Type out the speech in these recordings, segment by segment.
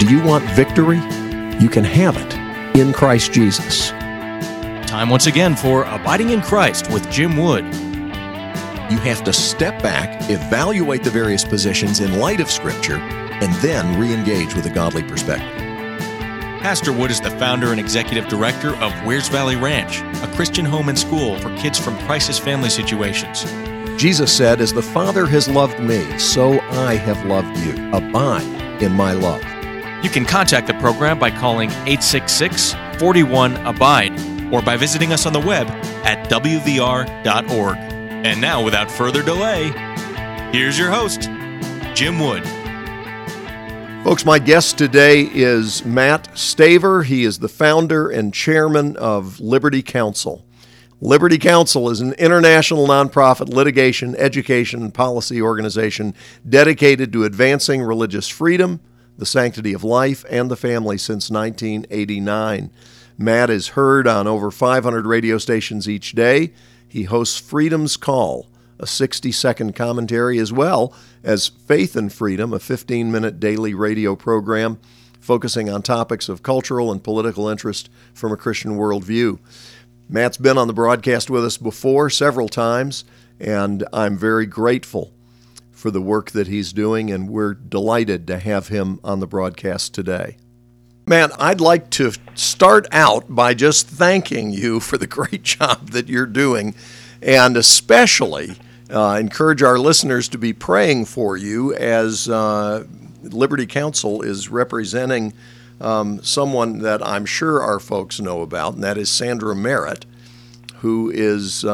Do you want victory? You can have it in Christ Jesus. Time once again for Abiding in Christ with Jim Wood. You have to step back, evaluate the various positions in light of Scripture, and then re-engage with a godly perspective. Pastor Wood is the founder and executive director of Wears Valley Ranch, a Christian home and school for kids from crisis family situations. Jesus said, "As the Father has loved me, so I have loved you. Abide in my love." You can contact the program by calling 866-41-ABIDE or by visiting us on the web at wvr.org. And now, without further delay, here's your host, Jim Wood. Folks, my guest today is Matt Staver. He is the founder and chairman of Liberty Counsel. Liberty Counsel is an international nonprofit litigation, education, and policy organization dedicated to advancing religious freedom, the sanctity of life, and the family since 1989. Matt is heard on over 500 radio stations each day. He hosts Freedom's Call, a 60-second commentary, as well as Faith and Freedom, a 15-minute daily radio program focusing on topics of cultural and political interest from a Christian worldview. Matt's been on the broadcast with us before several times, and I'm very grateful for the work that he's doing, and we're delighted to have him on the broadcast today. Matt, I'd like to start out by just thanking you for the great job that you're doing, and especially encourage our listeners to be praying for you as Liberty Counsel is representing someone that I'm sure our folks know about, and that is Sandra Merritt, who is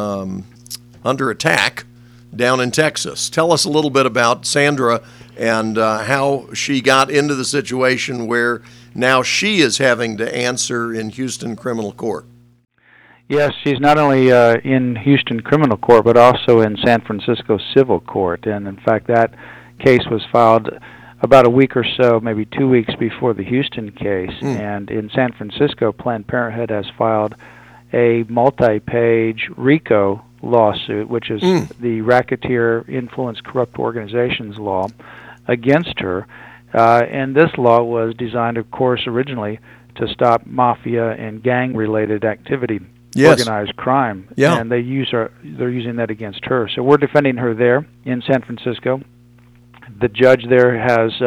under attack down in Texas. Tell us a little bit about Sandra and how she got into the situation where now she is having to answer in Houston criminal court. Yes, she's not only in Houston criminal court, but also in San Francisco civil court. And in fact, that case was filed about a week or so, maybe 2 weeks before the Houston case. And in San Francisco, Planned Parenthood has filed a multi-page RICO lawsuit, which is the Racketeer Influence Corrupt Organizations law, against her. And this law was designed, of course, originally to stop mafia and gang-related activity, organized crime. And they're using that against her. So we're defending her there in San Francisco. The judge there has,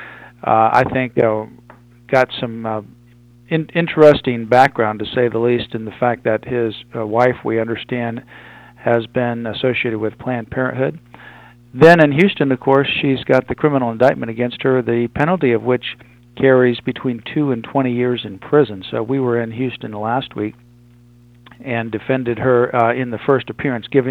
I think, got some interesting background, to say the least, in the fact that his wife, we understand, has been associated with Planned Parenthood. Then in Houston, of course, she's got the criminal indictment against her, the penalty of which carries between 2 and 20 years in prison. So we were in Houston last week and defended her in the first appearance, gave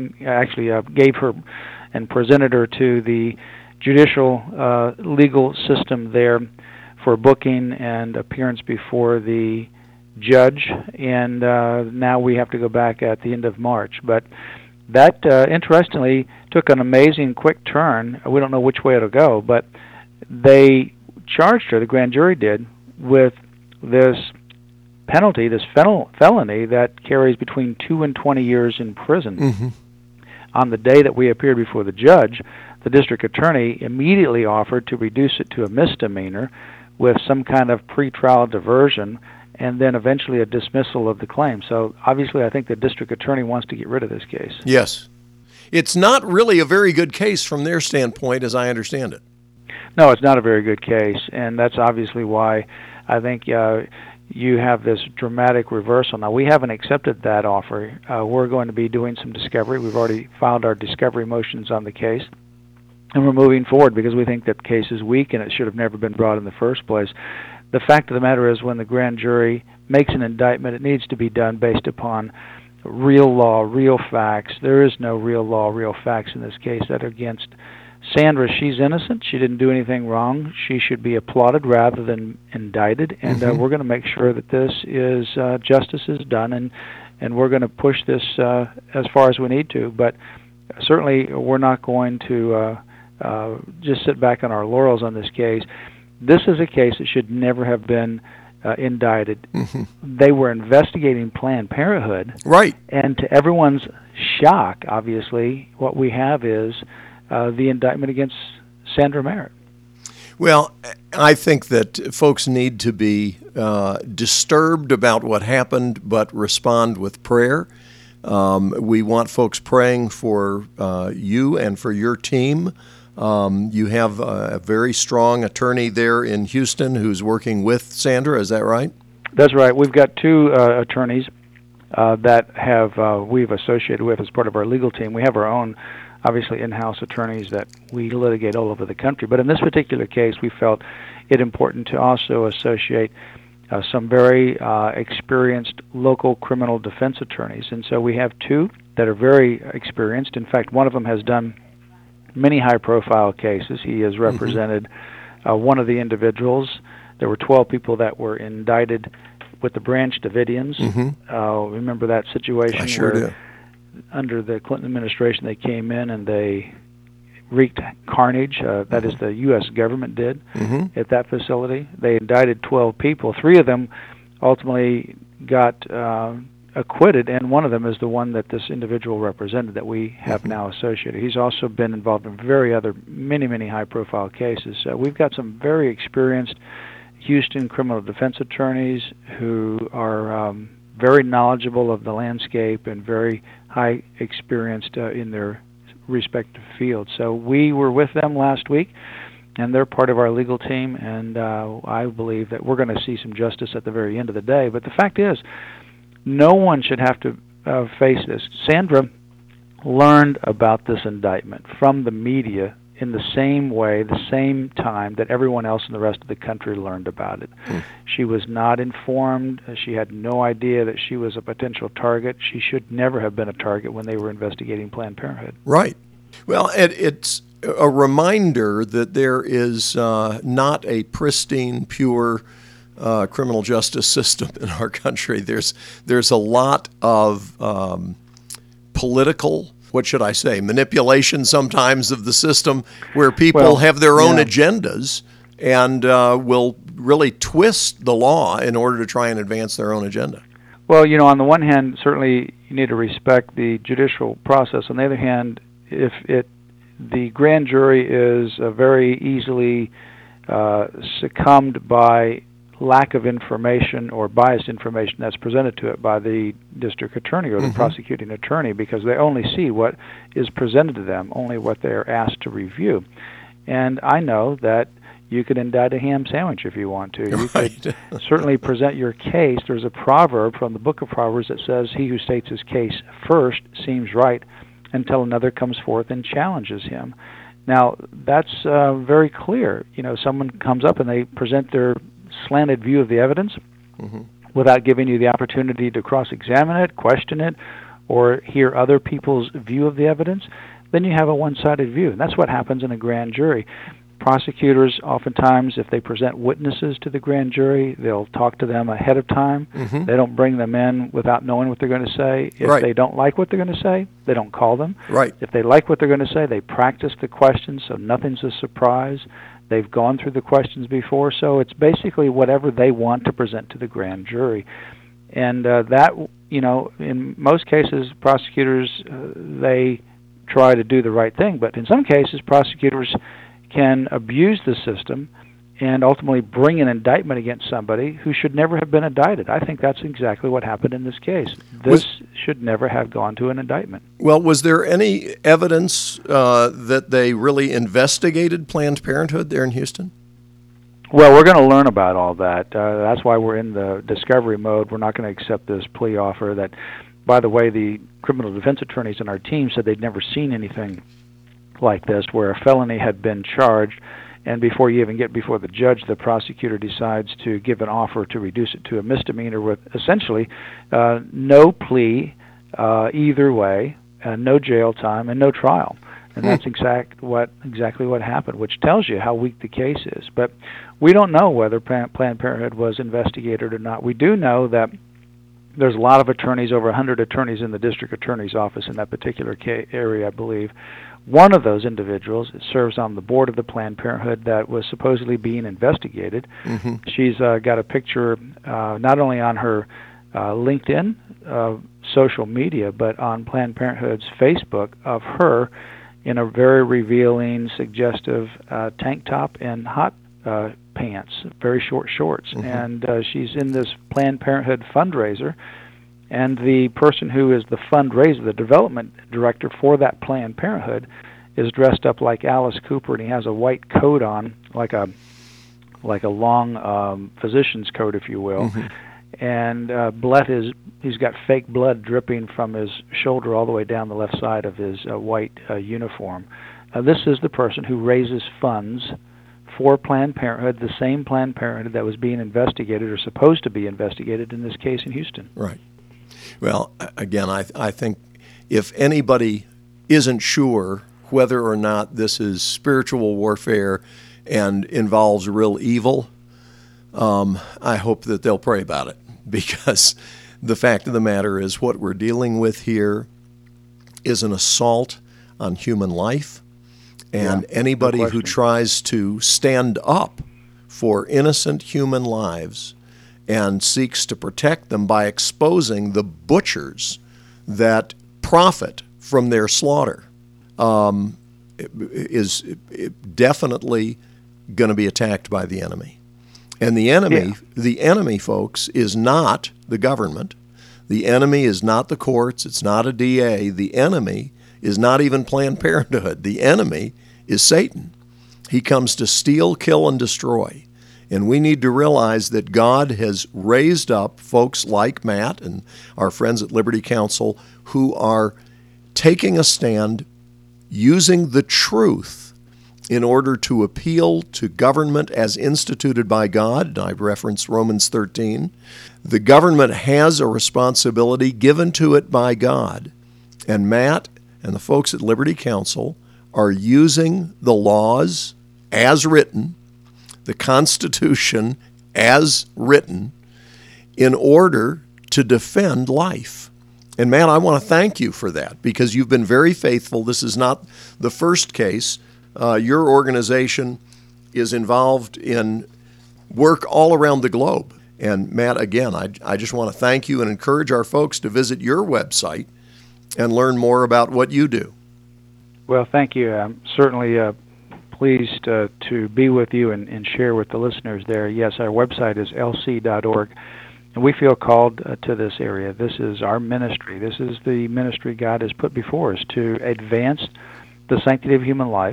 her and presented her to the judicial legal system there for booking and appearance before the judge, and now we have to go back at the end of March. But that, interestingly, took an amazing quick turn. We don't know which way it'll go, but they charged her, the grand jury did, with this penalty, this felony that carries between 2 and 20 years in prison. On the day that we appeared before the judge, the district attorney immediately offered to reduce it to a misdemeanor with some kind of pretrial diversion, and then eventually a dismissal of the claim. So obviously I think the district attorney wants to get rid of this case. Yes. It's not really a very good case from their standpoint, as I understand it. No, it's not a very good case, and that's obviously why I think you have this dramatic reversal. Now, we haven't accepted that offer. We're going to be doing some discovery. We've already filed our discovery motions on the case, and we're moving forward because we think that the case is weak and it should have never been brought in the first place. The fact of the matter is, when the grand jury makes an indictment, it needs to be done based upon real law, real facts. There is no real law, real facts in this case that are against Sandra. She's innocent. She didn't do anything wrong. She should be applauded rather than indicted, and we're going to make sure that this is justice is done, and we're going to push this as far as we need to. But certainly we're not going to just sit back on our laurels on this case. This is a case that should never have been indicted. They were investigating Planned Parenthood. Right. And to everyone's shock, obviously, what we have is the indictment against Sandra Merritt. Well, I think that folks need to be disturbed about what happened, but respond with prayer. We want folks praying for you and for your team. You have a very strong attorney there in Houston who's working with Sandra. Is that right? That's right. We've got two attorneys that we've associated with as part of our legal team. We have our own, obviously, in-house attorneys that we litigate all over the country. But in this particular case, we felt it important to also associate some very experienced local criminal defense attorneys. And so we have two that are very experienced. In fact, one of them has done many high-profile cases. He has represented one of the individuals. There were 12 people that were indicted with the Branch Davidians. Remember that situation? I sure do. Under the Clinton administration, they came in and they wreaked carnage. That is, the U.S. government did at that facility. They indicted 12 people. 3 of them ultimately got acquitted, and one of them is the one that this individual represented that we have now associated. He's also been involved in many high-profile cases. So we've got some very experienced Houston criminal defense attorneys who are very knowledgeable of the landscape and very high experienced in their respective fields. So we were with them last week, and they're part of our legal team, and I believe that we're going to see some justice at the very end of the day. But the fact is, no one should have to face this. Sandra learned about this indictment from the media in the same way, the same time that everyone else in the rest of the country learned about it. She was not informed. She had no idea that she was a potential target. She should never have been a target when they were investigating Planned Parenthood. Right. Well, it's a reminder that there is not a pristine, pure criminal justice system in our country. There's a lot of political, what should I say, manipulation sometimes of the system where people have their own agendas and will really twist the law in order to try and advance their own agenda. Well, on the one hand, certainly you need to respect the judicial process. On the other hand, if the grand jury is very easily succumbed by lack of information or biased information that's presented to it by the district attorney or the prosecuting attorney, because they only see what is presented to them, only what they're asked to review. And I know that you could indict a ham sandwich if you want to. You could certainly present your case. There's a proverb from the book of Proverbs that says, "He who states his case first seems right until another comes forth and challenges him." Now, that's very clear. Someone comes up and they present their slanted view of the evidence without giving you the opportunity to cross-examine it, question it, or hear other people's view of the evidence, then you have a one-sided view. And that's what happens in a grand jury. Prosecutors, oftentimes, if they present witnesses to the grand jury, they'll talk to them ahead of time. They don't bring them in without knowing what they're going to say. If they don't like what they're going to say, they don't call them. If they like what they're going to say, they practice the questions so nothing's a surprise. They've gone through the questions before, so it's basically whatever they want to present to the grand jury. And that, in most cases, prosecutors, they try to do the right thing, but in some cases, prosecutors can abuse the system and ultimately bring an indictment against somebody who should never have been indicted. I think that's exactly what happened in this case. This should never have gone to an indictment. Well, was there any evidence that they really investigated Planned Parenthood there in Houston? Well, we're going to learn about all that. That's why we're in the discovery mode. We're not going to accept this plea offer that, by the way, the criminal defense attorneys in our team said they'd never seen anything like this, where a felony had been charged, and before you even get before the judge, the prosecutor decides to give an offer to reduce it to a misdemeanor with essentially no plea either way, no jail time, and no trial. And that's exactly what happened, which tells you how weak the case is. But we don't know whether Planned Parenthood was investigated or not. We do know that there's a lot of attorneys, over 100 attorneys in the district attorney's office in that particular area, I believe. One of those individuals serves on the board of the Planned Parenthood that was supposedly being investigated. She's got a picture not only on her LinkedIn social media, but on Planned Parenthood's Facebook of her in a very revealing, suggestive tank top and hot pants, very short shorts, and she's in this Planned Parenthood fundraiser, and the person who is the fundraiser, the development director for that Planned Parenthood, is dressed up like Alice Cooper, and he has a white coat on, like a long physician's coat, if you will, and he's got fake blood dripping from his shoulder all the way down the left side of his white uniform. This is the person who raises funds for Planned Parenthood, the same Planned Parenthood that was being investigated or supposed to be investigated in this case in Houston. Right. Well, again, I think if anybody isn't sure whether or not this is spiritual warfare and involves real evil, I hope that they'll pray about it, because the fact of the matter is what we're dealing with here is an assault on human life, and anybody who tries to stand up for innocent human lives and seeks to protect them by exposing the butchers that profit from their slaughter is definitely going to be attacked by the enemy. And the enemy, folks, is not the government. The enemy is not the courts. It's not a DA. The enemy is not even Planned Parenthood. The enemy is Satan. He comes to steal, kill, and destroy. And we need to realize that God has raised up folks like Matt and our friends at Liberty Counsel who are taking a stand using the truth in order to appeal to government as instituted by God. And I referenced Romans 13. The government has a responsibility given to it by God. And Matt and the folks at Liberty Counsel are using the laws as written, the Constitution as written, in order to defend life. And Matt, I want to thank you for that, because you've been very faithful. This is not the first case. Your organization is involved in work all around the globe. And Matt, again, I just want to thank you and encourage our folks to visit your website and learn more about what you do. Well, thank you. I'm certainly pleased to be with you and share with the listeners there. Yes, our website is lc.org, and we feel called to this area. This is our ministry. This is the ministry God has put before us to advance the sanctity of human life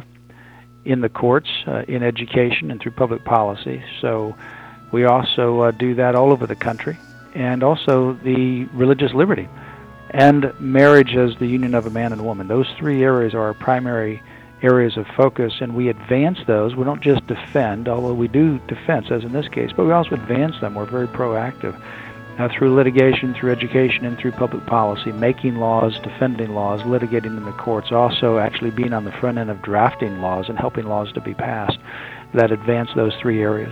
in the courts, in education, and through public policy. So we also do that all over the country, and also the religious liberty and marriage as the union of a man and woman. Those three areas are our primary areas of focus, and we advance those. We don't just defend, although we do defense, as in this case, but we also advance them. We're very proactive through litigation, through education, and through public policy, making laws, defending laws, litigating in the courts, also actually being on the front end of drafting laws and helping laws to be passed that advance those three areas.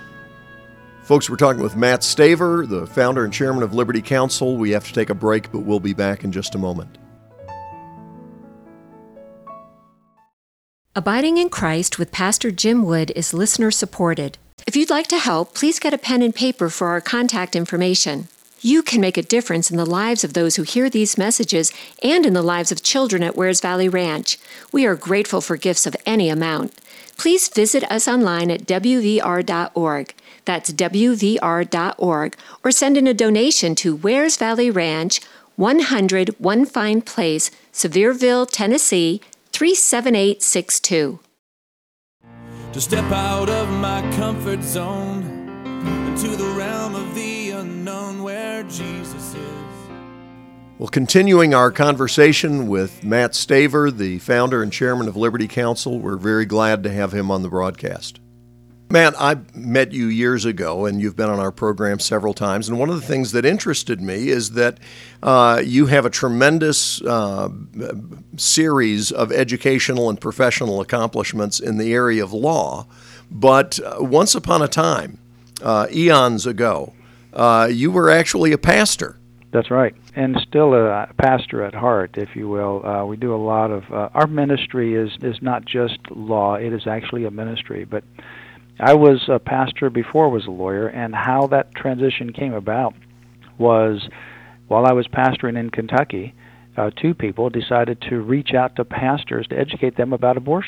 Folks, we're talking with Matt Staver, the founder and chairman of Liberty Counsel. We have to take a break, but we'll be back in just a moment. Abiding in Christ with Pastor Jim Wood is listener-supported. If you'd like to help, please get a pen and paper for our contact information. You can make a difference in the lives of those who hear these messages and in the lives of children at Wears Valley Ranch. We are grateful for gifts of any amount. Please visit us online at wvr.org. That's wvr.org, or send in a donation to Wears Valley Ranch, 100 One Fine Place, Sevierville, Tennessee, 37862. To step out of my comfort zone into the realm of the unknown where Jesus is. Well, continuing our conversation with Matt Staver, the founder and chairman of Liberty Counsel, we're very glad to have him on the broadcast. Matt, I met you years ago, and you've been on our program several times, and one of the things that interested me is that you have a tremendous series of educational and professional accomplishments in the area of law, but once upon a time, eons ago, you were actually a pastor. That's right, and still a pastor at heart, if you will. We do a lot of, our ministry is not just law, it is actually a ministry, but I was a pastor before I was a lawyer, and how that transition came about was while I was pastoring in Kentucky, two people decided to reach out to pastors to educate them about abortion.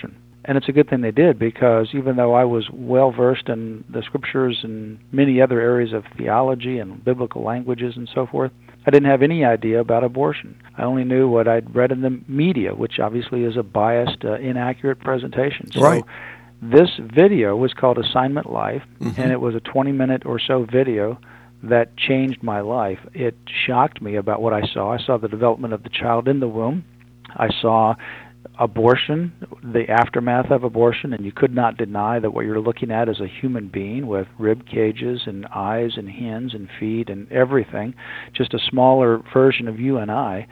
And it's a good thing they did, because even though I was well versed in the scriptures and many other areas of theology and biblical languages and so forth, I didn't have any idea about abortion. I only knew what I'd read in the media, which obviously is a biased, inaccurate presentation. So right. This video was called Assignment Life, and it was a 20-minute or so video that changed my life. It shocked me about what I saw. I saw the development of the child in the womb. I saw abortion, the aftermath of abortion, and you could not deny that what you're looking at is a human being with rib cages and eyes and hands and feet and everything, just a smaller version of you and I.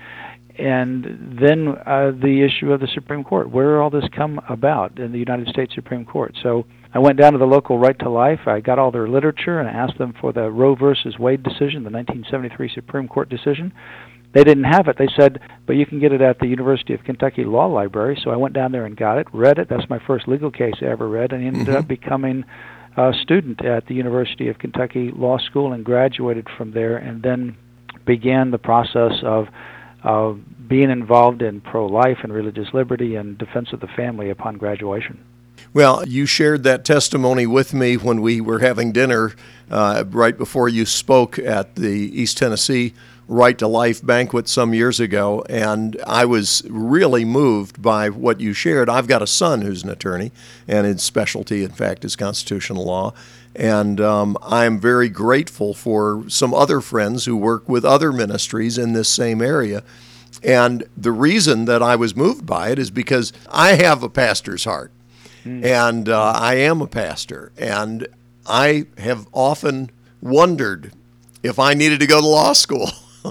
And then the issue of the Supreme Court. Where did all this come about in the United States Supreme Court? So I went down to the local Right to Life. I got all their literature and asked them for the Roe versus Wade decision, the 1973 Supreme Court decision. They didn't have it. They said, but you can get it at the University of Kentucky Law Library. So I went down there and got it, read it. That's my first legal case I ever read, and ended up becoming a student at the University of Kentucky Law School and graduated from there, and then began the process of being involved in pro-life and religious liberty and defense of the family upon graduation. Well, you shared that testimony with me when we were having dinner right before you spoke at the East Tennessee Right to Life banquet some years ago, and I was really moved by what you shared. I've got a son who's an attorney, and his specialty, in fact, is constitutional law. And I'm very grateful for some other friends who work with other ministries in this same area. And the reason that I was moved by it is because I have a pastor's heart, and I am a pastor. And I have often wondered if I needed to go to law school.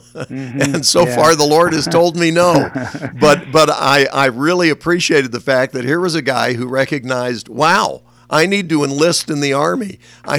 And so far the Lord has told me no. But I really appreciated the fact that here was a guy who recognized, wow, I need to enlist in the Army.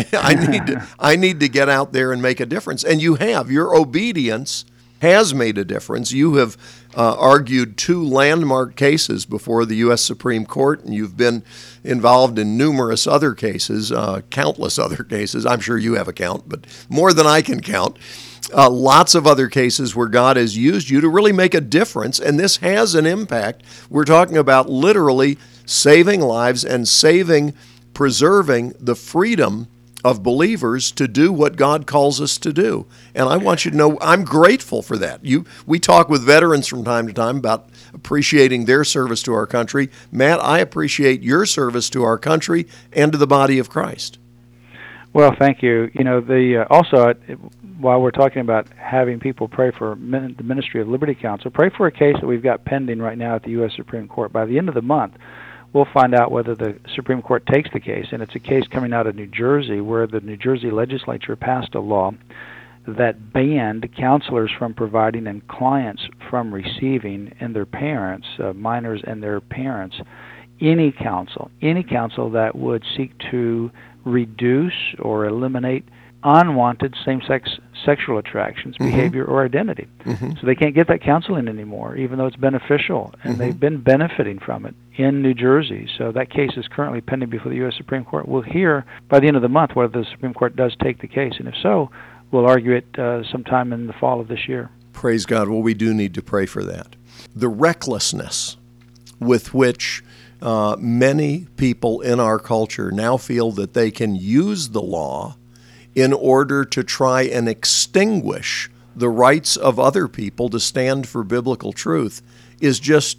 I need to get out there and make a difference. And you have. Your obedience has made a difference. You have argued 2 landmark cases before the U.S. Supreme Court, and you've been involved in numerous other cases, countless other cases. I'm sure you have a count, but more than I can count. Lots of other cases where God has used you to really make a difference, and this has an impact. We're talking about literally saving lives and preserving the freedom of believers to do what God calls us to do. And I want you to know I'm grateful for that. We talk with veterans from time to time about appreciating their service to our country. Matt, I appreciate your service to our country and to the body of Christ. Well, thank you. You know, also, while we're talking about having people pray for the Ministry of Liberty Counsel, pray for a case that we've got pending right now at the U.S. Supreme Court. By the end of the month, we'll find out whether the Supreme Court takes the case, and it's a case coming out of New Jersey where the New Jersey legislature passed a law that banned counselors from providing and clients from receiving and their parents, minors and their parents, any counsel that would seek to reduce or eliminate unwanted same-sex sexual attractions, behavior, or identity. So they can't get that counseling anymore, even though it's beneficial, and they've been benefiting from it in New Jersey. So that case is currently pending before the U.S. Supreme Court. We'll hear by the end of the month whether the Supreme Court does take the case, and if so, we'll argue it sometime in the fall of this year. Praise God. Well, we do need to pray for that. The recklessness with which many people in our culture now feel that they can use the law in order to try and extinguish the rights of other people to stand for biblical truth is just,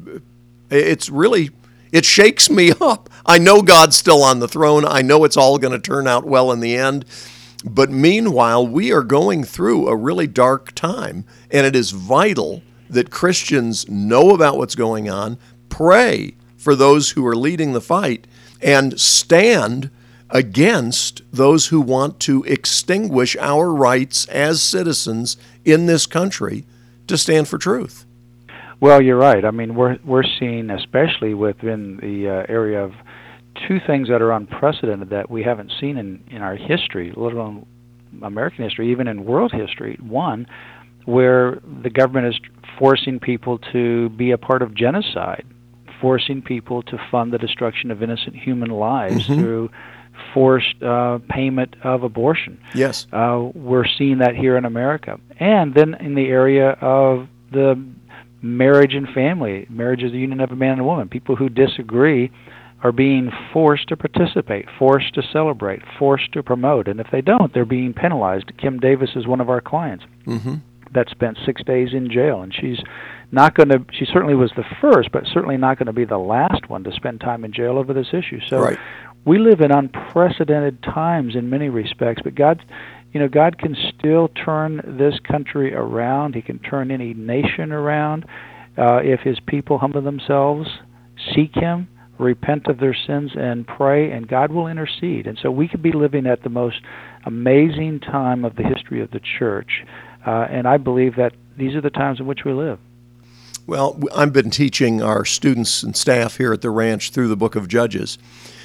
it shakes me up. I know God's still on the throne. I know it's all going to turn out well in the end. But meanwhile, we are going through a really dark time, and it is vital that Christians know about what's going on, pray for those who are leading the fight, and stand against those who want to extinguish our rights as citizens in this country to stand for truth. Well, you're right. I mean, we're seeing, especially within the area of 2 things that are unprecedented that we haven't seen in our history, let alone American history, even in world history. One, where the government is forcing people to be a part of genocide, forcing people to fund the destruction of innocent human lives through forced payment of abortion. Yes. We're seeing that here in America. And then in the area of the marriage and family, marriage is the union of a man and a woman. People who disagree are being forced to participate, forced to celebrate, forced to promote. And if they don't, they're being penalized. Kim Davis is one of our clients that spent 6 days in jail, and she certainly was the first, but certainly not going to be the last one to spend time in jail over this issue. So we live in unprecedented times in many respects, but God can still turn this country around. He can turn any nation around if His people humble themselves, seek Him, repent of their sins, and pray, and God will intercede. And so we could be living at the most amazing time of the history of the church, and I believe that these are the times in which we live. Well, I've been teaching our students and staff here at the ranch through the book of Judges.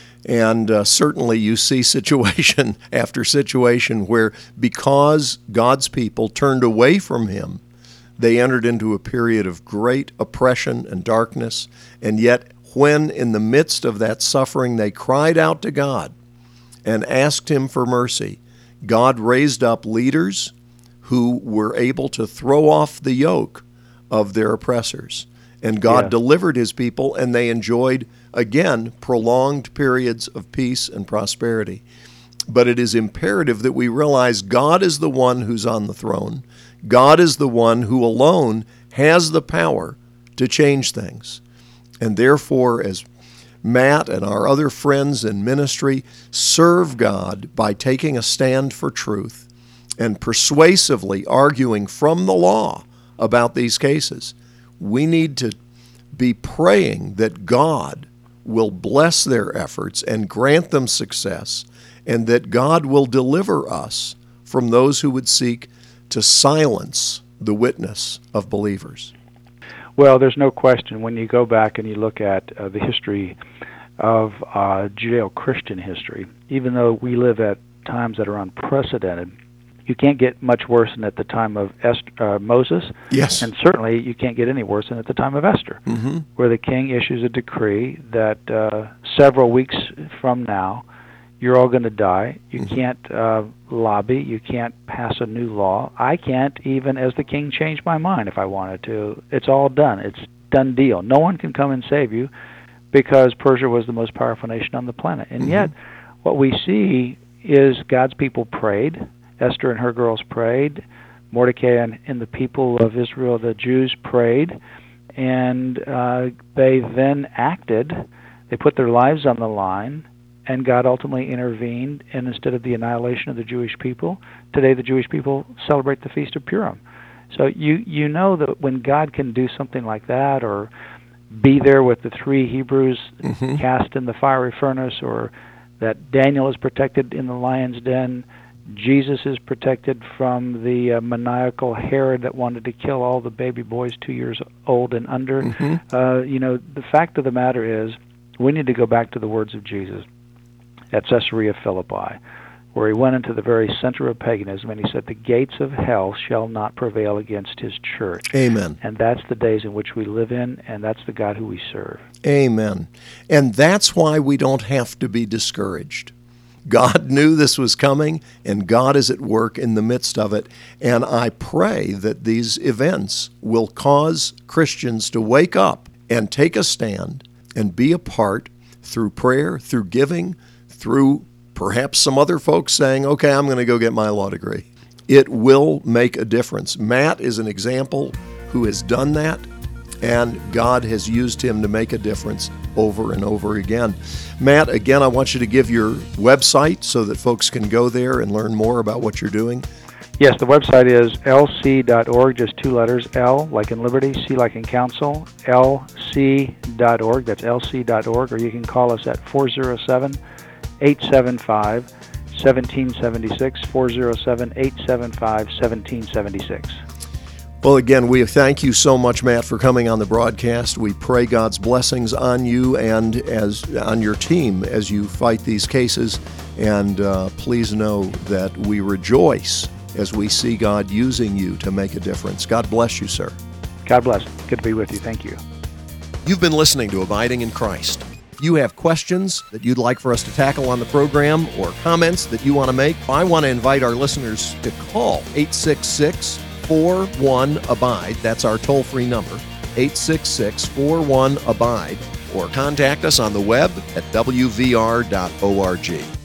And certainly you see situation after situation where because God's people turned away from Him, they entered into a period of great oppression and darkness. And yet when in the midst of that suffering they cried out to God and asked Him for mercy, God raised up leaders who were able to throw off the yoke of their oppressors. And God delivered His people, and they enjoyed, again, prolonged periods of peace and prosperity. But it is imperative that we realize God is the one who's on the throne. God is the one who alone has the power to change things. And therefore, as Matt and our other friends in ministry serve God by taking a stand for truth and persuasively arguing from the law about these cases, we need to be praying that God will bless their efforts and grant them success, and that God will deliver us from those who would seek to silence the witness of believers. Well, there's no question. When you go back and you look at the history of Judeo-Christian history, even though we live at times that are unprecedented, you can't get much worse than at the time of Moses. Yes. And certainly you can't get any worse than at the time of Esther, where the king issues a decree that several weeks from now, you're all going to die. You can't lobby. You can't pass a new law. I can't even, as the king, change my mind if I wanted to. It's all done. It's done deal. No one can come and save you because Persia was the most powerful nation on the planet. And yet what we see is God's people prayed. Esther and her girls prayed. Mordecai and the people of Israel, the Jews, prayed. And they then acted. They put their lives on the line, and God ultimately intervened. And instead of the annihilation of the Jewish people, today the Jewish people celebrate the Feast of Purim. So you know that when God can do something like that, or be there with the 3 Hebrews cast in the fiery furnace, or that Daniel is protected in the lion's den, Jesus is protected from the maniacal Herod that wanted to kill all the baby boys 2 years old and under. The fact of the matter is, we need to go back to the words of Jesus at Caesarea Philippi, where He went into the very center of paganism, and He said, the gates of hell shall not prevail against His church. Amen. And that's the days in which we live in, and that's the God who we serve. Amen. And that's why we don't have to be discouraged. God knew this was coming, and God is at work in the midst of it. And I pray that these events will cause Christians to wake up and take a stand and be a part through prayer, through giving, through perhaps some other folks saying, okay, I'm going to go get my law degree. It will make a difference. Matt is an example who has done that, and God has used him to make a difference over and over again. Matt, again, I want you to give your website so that folks can go there and learn more about what you're doing. Yes, the website is lc.org, just 2 letters, L like in Liberty, C like in Council, lc.org, that's lc.org, or you can call us at 407-875-1776, 407-875-1776. Well, again, we thank you so much, Matt, for coming on the broadcast. We pray God's blessings on you and as on your team as you fight these cases. And please know that we rejoice as we see God using you to make a difference. God bless you, sir. God bless. Good to be with you. Thank you. You've been listening to Abiding in Christ. If you have questions that you'd like for us to tackle on the program or comments that you want to make, I want to invite our listeners to call 866-41-ABIDE. That's our toll-free number, 866-41-ABIDE. or contact us on the web at wvr.org.